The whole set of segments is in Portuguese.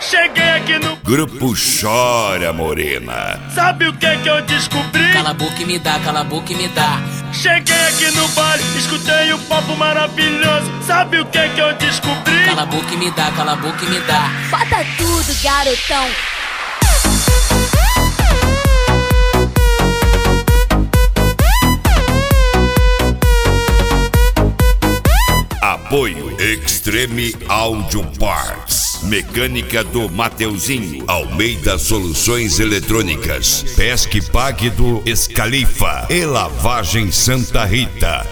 Cheguei aqui no Grupo Chora Morena. Sabe o que eu descobri? Cala a boca e me dá, cala a boca e me dá. Cheguei aqui no baile, escutei um papo maravilhoso. Sabe o que eu descobri? Cala a boca e me dá, cala a boca e me dá. Bota tudo, garotão. Apoio Extreme Audio Parts. Mecânica do Mateuzinho. Almeida Soluções Eletrônicas. Pesque Pague do Escalifa. E Lavagem Santa Rita.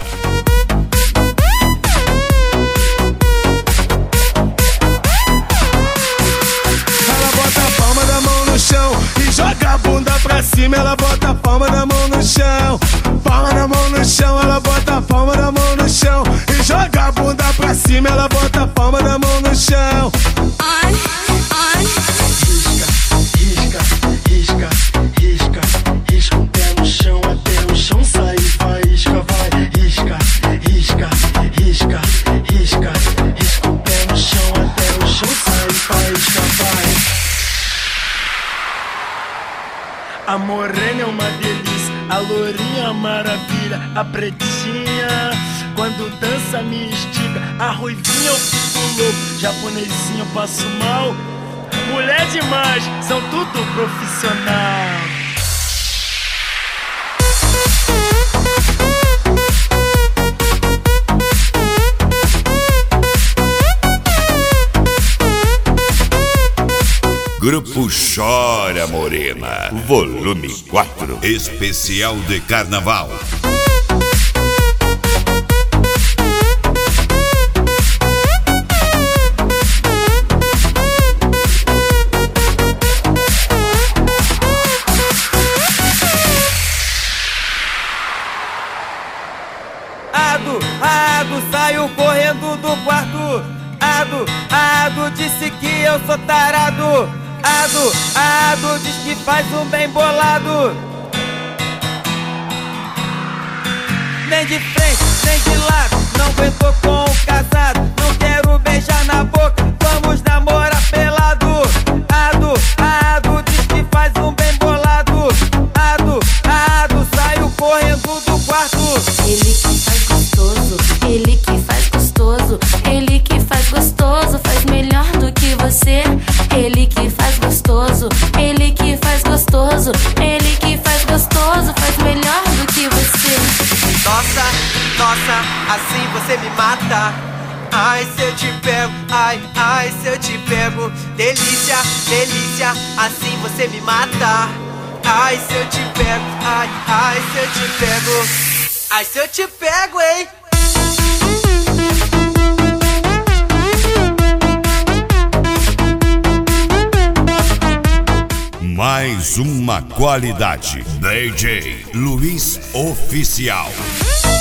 Ela bota a palma da mão no chão e joga a bunda pra cima. Ela bota a palma da mão no chão. Palma da mão no chão, ela bota a palma da mão no chão e joga a bunda pra cima. Ela bota a palma da mão no chão. Ai, ai. Risca, risca, risca, risca, risca o pé no chão até o chão sair faísca. Vai, risca, risca, risca, risca, risca o pé no chão até o chão sair faísca. Vai. A morena é uma delícia, a lourinha maravilha, a pretinha quando dança me estica, a ruivinha eu fico louco, japonesinha eu passo mal. Mulher demais, são tudo profissional. Grupo Chora Morena. Volume 4. Especial de Carnaval. Ado, saiu correndo do quarto. Ado, disse que eu sou tarado. Ado, diz que faz um bem bolado. Nem de frente, nem de lado, não aguentou com o casado. Não quero beijar na boca, vamos namorar pelado. Ado, diz que faz um bem bolado. Ado, saiu correndo do quarto. Ele que faz gostoso, ele que faz gostoso, ele que faz gostoso, faz melhor do que você. Ele que faz gostoso, ele que faz gostoso, ele que faz gostoso, faz melhor do que você. Nossa, assim você me mata. Ai, se eu te pego, ai, se eu te pego. Delícia, assim você me mata. Ai, se eu te pego, ai, se eu te pego. Ai, se eu te pego, hein? Mais uma qualidade. DJ Luiz Oficial.